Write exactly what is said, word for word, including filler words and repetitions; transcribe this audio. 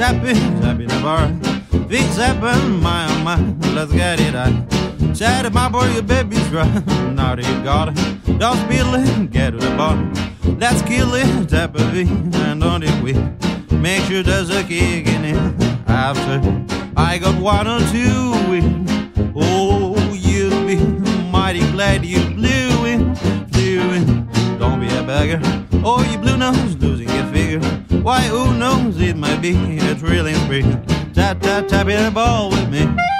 tapping, tapping the bar. Feet zapping, my oh my, let's get it on. Chat my boy, your baby's right. Now they got it. Don't spill it, get to the bar. Let's kill it, tap a V, and on it we make sure there's a kick in it. After I got one or two win. Oh, you'll be mighty glad you blew in, blew in. Don't be a beggar. Oh, you blue nose, losing your figure. Why, who knows, it might be a thrilling spree. Tap, tap, tap, hit a ball with me.